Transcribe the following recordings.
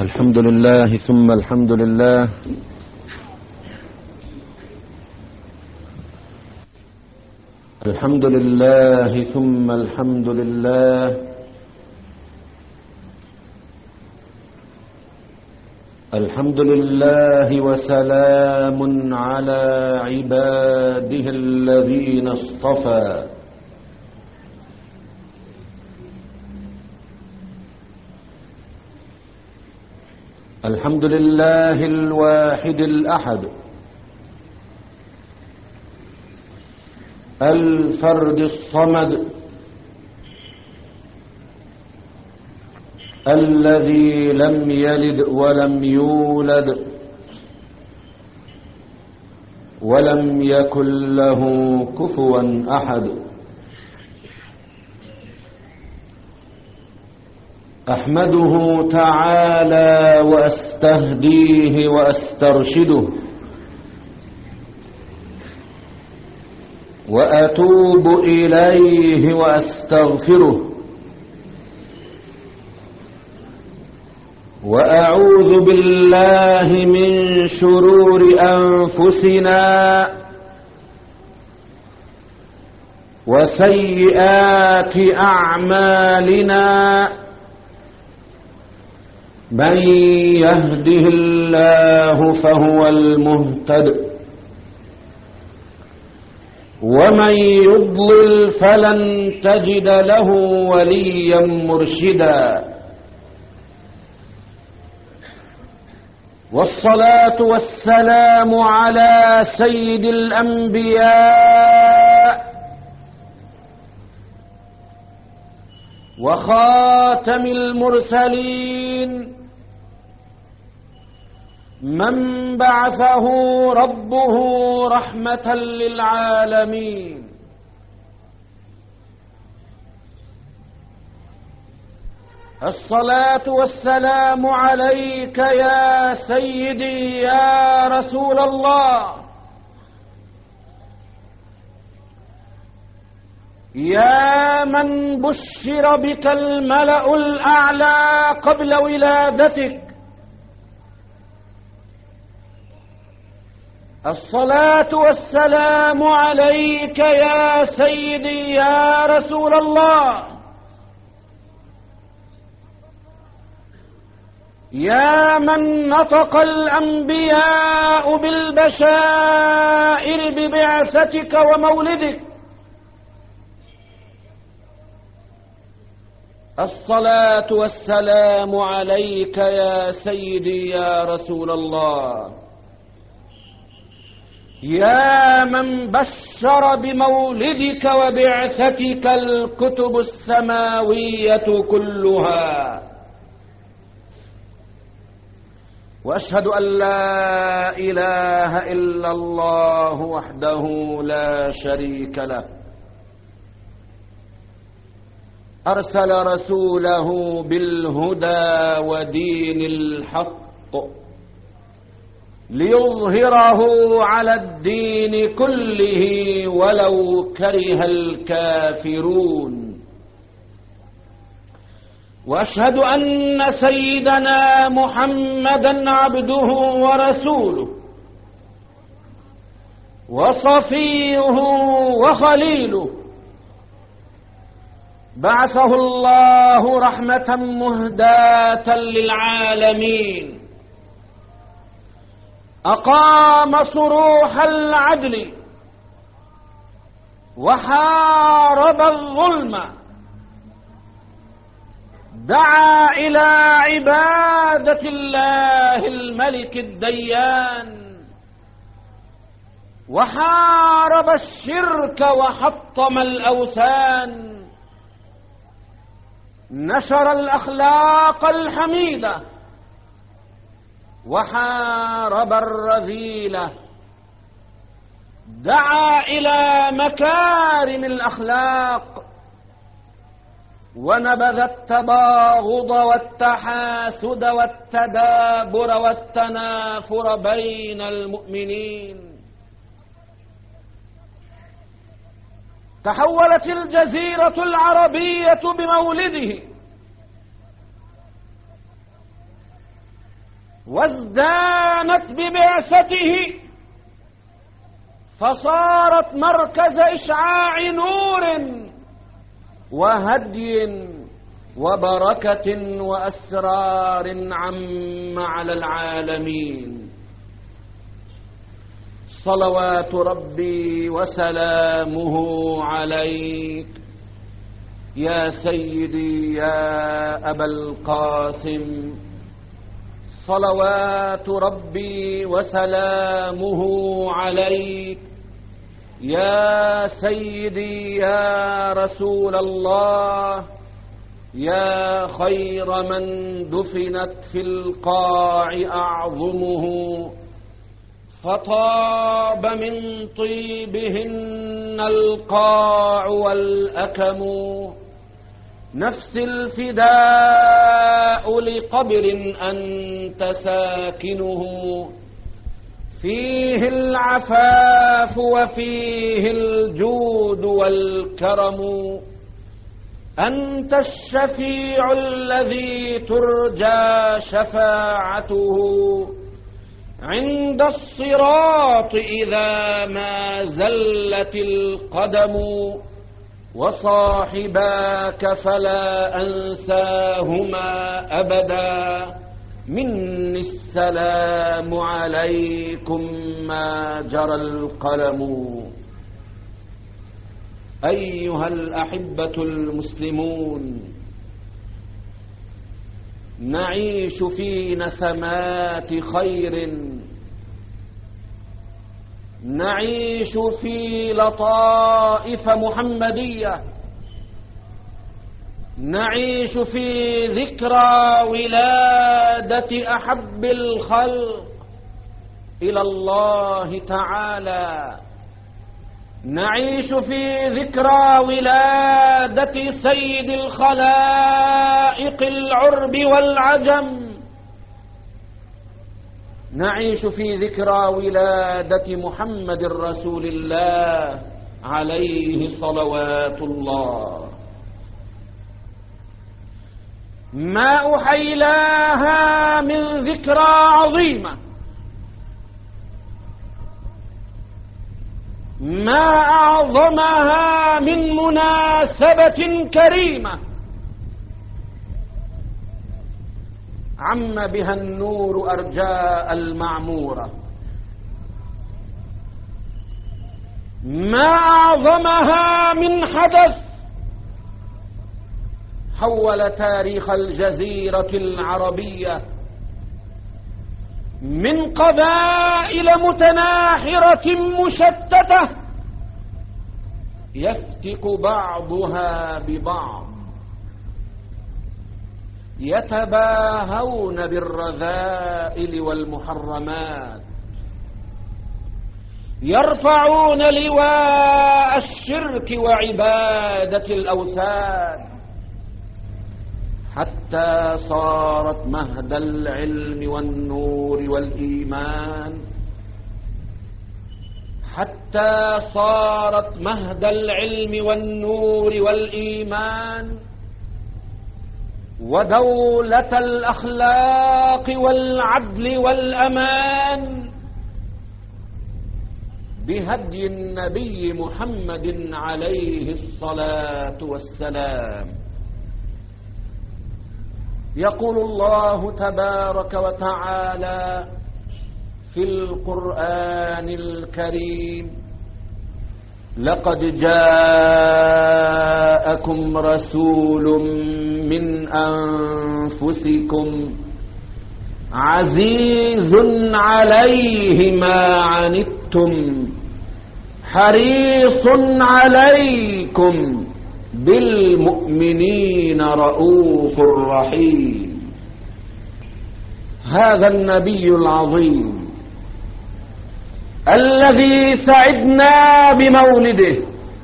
الحمد لله ثم الحمد لله. الحمد لله ثم الحمد لله. الحمد لله وسلام على عباده الذين اصطفى. الحمد لله الواحد الأحد الفرد الصمد الذي لم يلد ولم يولد ولم يكن له كفوا أحد. أحمده تعالى وأستهديه وأسترشده وأتوب إليه وأستغفره وأعوذ بالله من شرور أنفسنا وسيئات أعمالنا. من يهده الله فهو المهتد ومن يضلل فلن تجد له وليا مرشدا. والصلاة والسلام على سيد الأنبياء وخاتم المرسلين من بعثه ربه رحمة للعالمين. الصلاة والسلام عليك يا سيدي يا رسول الله، يا من بشر بك الملأ الأعلى قبل ولادتك. الصلاة والسلام عليك يا سيدي يا رسول الله، يا من نطق الأنبياء بالبشائر ببعثتك ومولدك. الصلاة والسلام عليك يا سيدي يا رسول الله، يا من بشر بمولدك وبعثتك الكتب السماوية كلها. وأشهد أن لا إله إلا الله وحده لا شريك له، أرسل رسوله بالهدى ودين الحق ليظهره على الدين كله ولو كره الكافرون. وأشهد أن سيدنا محمدا عبده ورسوله وصفيه وخليله، بعثه الله رحمة مهداة للعالمين، أقام صروح العدل وحارب الظلم، دعا إلى عبادة الله الملك الديان، وحارب الشرك وحطم الأوثان، نشر الأخلاق الحميدة وحارب الرذيلة، دعا إلى مكارم الأخلاق ونبذ التباغض والتحاسد والتدابر والتنافر بين المؤمنين. تحولت الجزيرة العربية بمولده وازدانت ببعثته فصارت مركز إشعاع نور وهدي وبركة وأسرار عم على العالمين. صلوات ربي وسلامه عليك يا سيدي يا أبا القاسم. صلوات ربي وسلامه عليك يا سيدي يا رسول الله، يا خير من دفنت في القاع أعظمه، فطاب من طيبهن القاع والأكم. نفس الفداء لقبر أنت ساكنه، فيه العفاف وفيه الجود والكرم. أنت الشفيع الذي ترجى شفاعته عند الصراط إذا ما زلت القدم. وصاحباك فلا أنساهما أبدا، مني السلام عليكم ما جرى القلم. أيها الأحبة المسلمون، نعيش في نسمات خير، نعيش في لطائف محمدية، نعيش في ذكرى ولادة أحب الخلق إلى الله تعالى، نعيش في ذكرى ولادة سيد الخلائق العرب والعجم، نعيش في ذكرى ولادة محمد رسول الله عليه صلوات الله. ما أحيلاها من ذكرى عظيمة، ما أعظمها من مناسبة كريمة عم بها النور أرجاء المعمورة، ما أعظمها من حدث حول تاريخ الجزيرة العربية من قبائل متناحرة مشتتة يفتك بعضها ببعض، يتباهون بالرذائل والمحرمات، يرفعون لواء الشرك وعبادة الأوثان، حتى صارت مهد العلم والنور والإيمان، حتى صارت مهد العلم والنور والإيمان ودولة الأخلاق والعدل والأمان بهدي النبي محمد عليه الصلاة والسلام. يقول الله تبارك وتعالى في القرآن الكريم: لقد جاءكم رسول من أنفسكم عزيز عليه ما عنتم حريص عليكم بالمؤمنين رؤوف رحيم. هذا النبي العظيم الذي سعدنا بمولده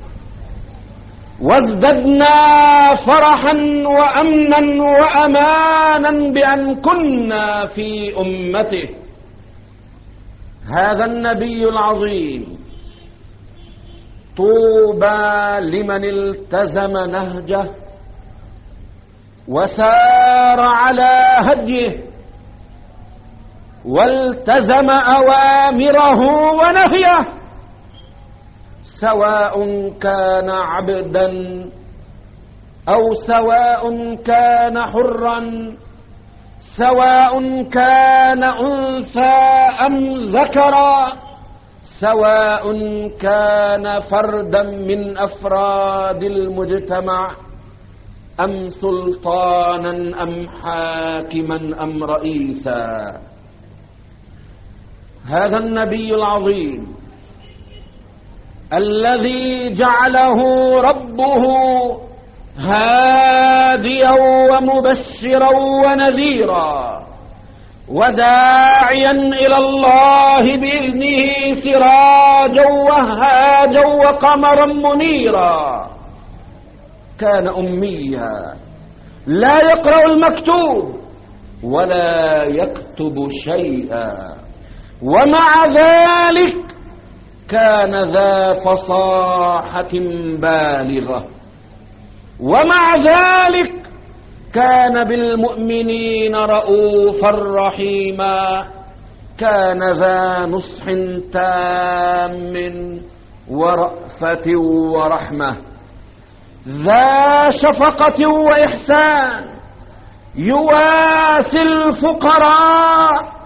وازددنا فرحا وأمنا وأمانا بأن كنا في أمته، هذا النبي العظيم طوبى لمن التزم نهجه وسار على هديه والتزم أوامره ونهيه، سواء كان عبدا أو سواء كان حرا، سواء كان أنثى أم ذكرا، سواء كان فردا من أفراد المجتمع أم سلطانا أم حاكما أم رئيسا. هذا النبي العظيم الذي جعله ربه هاديا ومبشرا ونذيرا وداعيا إلى الله بإذنه سراجا وهاجا وقمرا منيرا، كان أميا لا يقرأ المكتوب ولا يكتب شيئا، ومع ذلك كان ذا فصاحة بالغة، ومع ذلك كان بالمؤمنين رؤوفا رحيما، كان ذا نصح تام ورأفة ورحمة، ذا شفقة وإحسان، يواسي الفقراء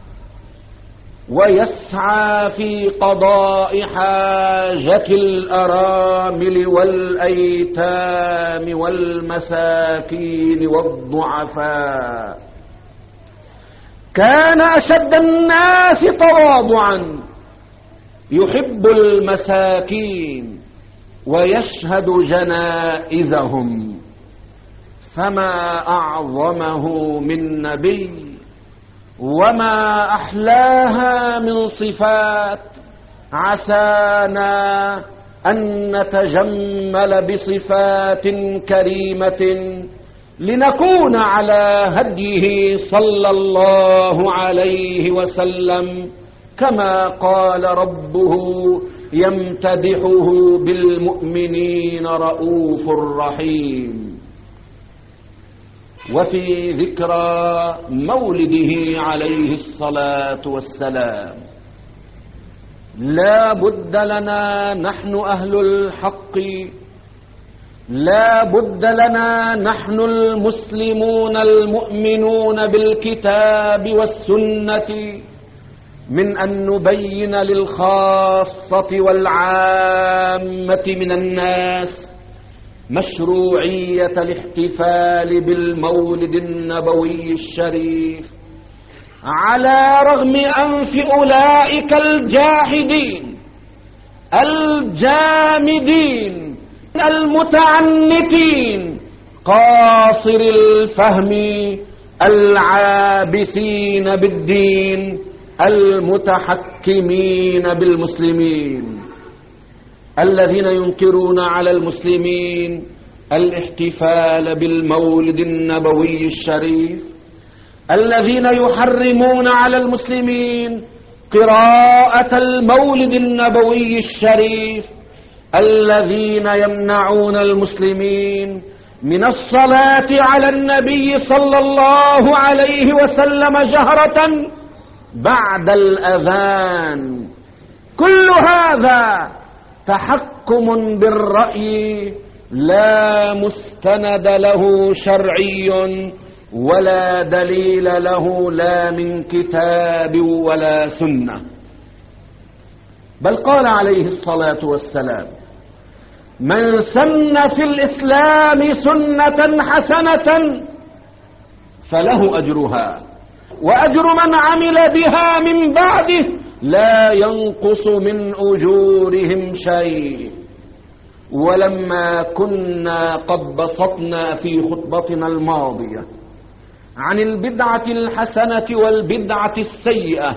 ويسعى في قضاء حاجة الأرامل والأيتام والمساكين والضعفاء. كان أشد الناس تواضعا، يحب المساكين ويشهد جنائزهم، فما أعظمه من نبي وما أحلاها من صفات. عسانا أن نتجمل بصفات كريمة لنكون على هديه صلى الله عليه وسلم، كما قال ربه يمتدحه بالمؤمنين رؤوف رحيم. وفي ذكرى مولده عليه الصلاة والسلام لا بد لنا نحن أهل الحق، لا بد لنا نحن المسلمون المؤمنون بالكتاب والسنة من أن نبين للخاصة والعامة من الناس مشروعية الاحتفال بالمولد النبوي الشريف، على رغم أنف أولئك الجاحدين الجامدين المتعنتين قاصر الفهم العابثين بالدين المتحكمين بالمسلمين، الذين ينكرون على المسلمين الاحتفال بالمولد النبوي الشريف، الذين يحرمون على المسلمين قراءة المولد النبوي الشريف، الذين يمنعون المسلمين من الصلاة على النبي صلى الله عليه وسلم جهرة بعد الأذان. كل هذا تحكم بالرأي لا مستند له شرعي ولا دليل له لا من كتاب ولا سنة. بل قال عليه الصلاة والسلام: من سن في الإسلام سنة حسنة فله أجرها وأجر من عمل بها من بعده لا ينقص من أجورهم شيء. ولما كنا قد بسطنا في خطبتنا الماضية عن البدعة الحسنة والبدعة السيئة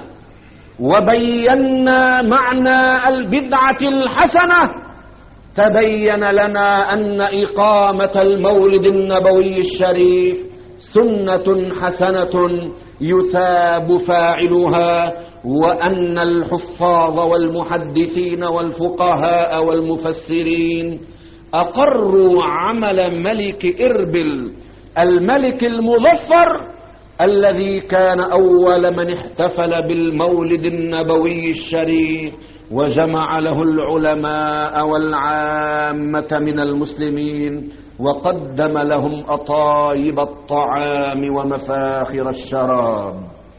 وبينا معنى البدعة الحسنة، تبين لنا أن إقامة المولد النبوي الشريف سنة حسنة يثاب فاعلها، وأن الحفاظ والمحدثين والفقهاء والمفسرين أقروا عمل ملك إربل الملك المظفر الذي كان أول من احتفل بالمولد النبوي الشريف وجمع له العلماء والعامة من المسلمين وقدم لهم أطايب الطعام ومفاخر الشراب.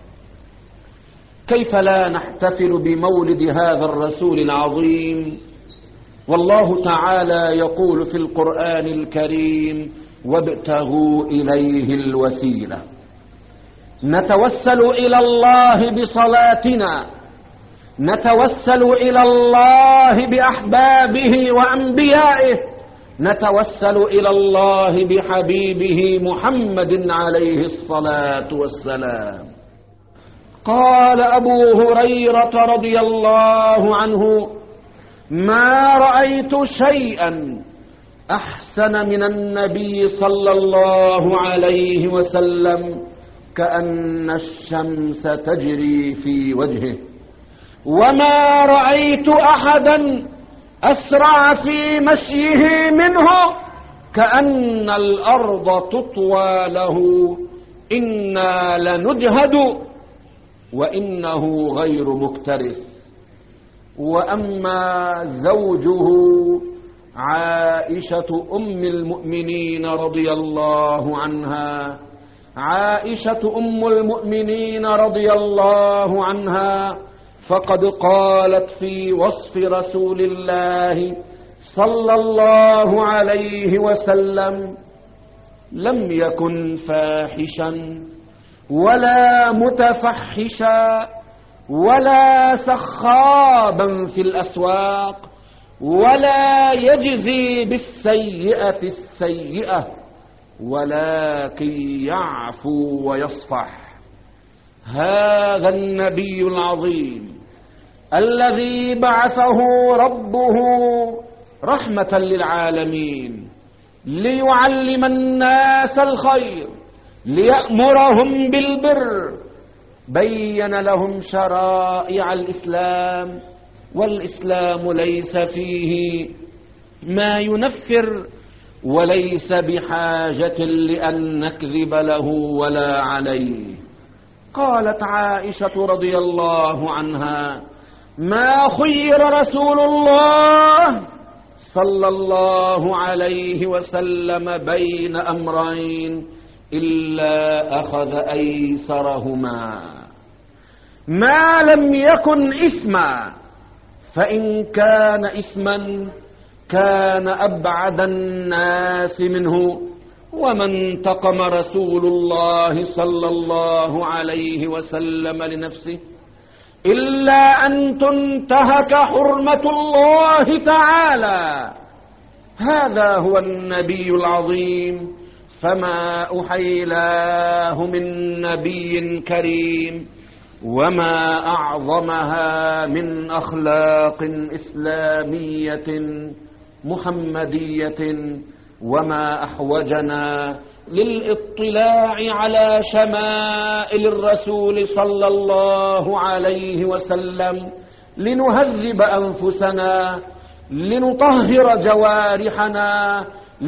كيف لا نحتفل بمولد هذا الرسول العظيم؟ والله تعالى يقول في القرآن الكريم: وابتغوا إليه الوسيلة. نتوسل إلى الله بصلاتنا، نتوسل إلى الله بأحبابه وأنبيائه، نتوسل إلى الله بحبيبه محمد عليه الصلاة والسلام. قال أبو هريرة رضي الله عنه: ما رأيت شيئا أحسن من النبي صلى الله عليه وسلم كأن الشمس تجري في وجهه، وما رأيت أحدا أسرع في مشيه منه كأن الأرض تطوى له، إنا لنجهد وإنه غير مكترث. وأما زوجه عائشة أم المؤمنين رضي الله عنها، عائشة أم المؤمنين رضي الله عنها فقد قالت في وصف رسول الله صلى الله عليه وسلم: لم يكن فاحشا ولا متفحشا ولا سخابا في الأسواق ولا يجزي بالسيئة السيئة، ولكن يعفو ويصفح. هذا النبي العظيم الذي بعثه ربه رحمة للعالمين ليعلم الناس الخير، ليأمرهم بالبر، بين لهم شرائع الإسلام، والإسلام ليس فيه ما ينفر، وليس بحاجة لأن نكذب له ولا عليه. قالت عائشة رضي الله عنها: ما خير رسول الله صلى الله عليه وسلم بين أمرين إلا أخذ أيسرهما، ما لم يكن إثما، فإن كان إثما كان أبعد الناس منه. وما انتقم رسول الله صلى الله عليه وسلم لنفسه إلا أن تنتهك حرمة الله تعالى. هذا هو النبي العظيم، فما أحيلاه من نبي كريم، وما أعظمها من أخلاق إسلامية محمدية، وما أحوجنا للاطلاع على شمائل الرسول صلى الله عليه وسلم لنهذب أنفسنا، لنطهر جوارحنا،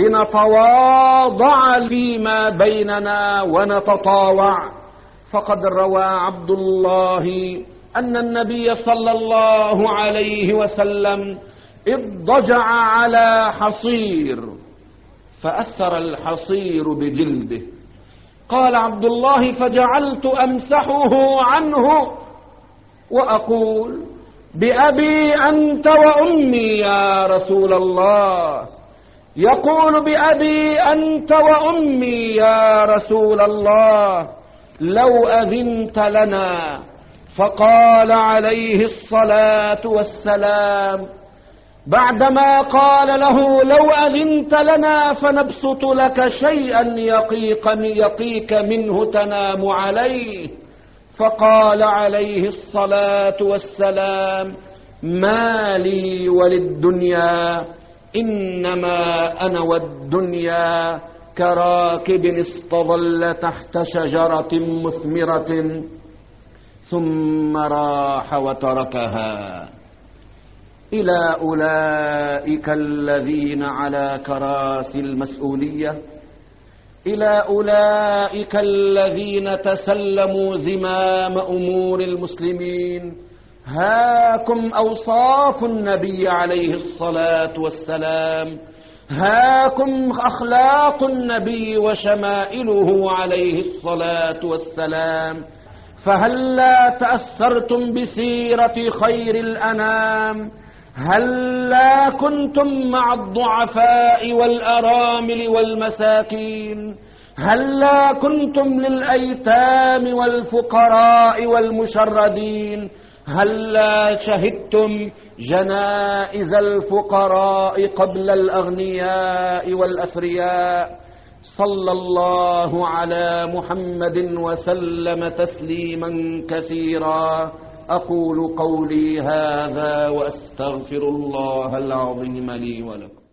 لنتواضع فيما بيننا ونتطاوع. فقد روى عبد الله أن النبي صلى الله عليه وسلم اضطجع على حصير فأثر الحصير بجلده. قال عبد الله: فجعلت أمسحه عنه وأقول: بأبي أنت وأمي يا رسول الله. يقول: بأبي أنت وأمي يا رسول الله، لو أذنت لنا. فقال عليه الصلاة والسلام بعدما قال له: لو أذنت لنا فنبسط لك شيئا يقيك منه تنام عليه. فقال عليه الصلاة والسلام: ما لي وللدنيا، إنما أنا والدنيا كراكب استظل تحت شجرة مثمرة ثم راح وتركها. إلى أولئك الذين على كراسي المسؤولية، إلى أولئك الذين تسلموا زمام أمور المسلمين. هاكم أوصاف النبي عليه الصلاة والسلام، هاكم أخلاق النبي وشمائله عليه الصلاة والسلام. فهلا تأثرتم بسيرة خير الأنام؟ هلا كنتم مع الضعفاء والأرامل والمساكين؟ هلا كنتم للأيتام والفقراء والمشردين؟ هلا شهدتم جنائز الفقراء قبل الأغنياء والأثرياء؟ صلى الله على محمد وسلم تسليما كثيرا. أقول قولي هذا وأستغفر الله العظيم لي ولكم.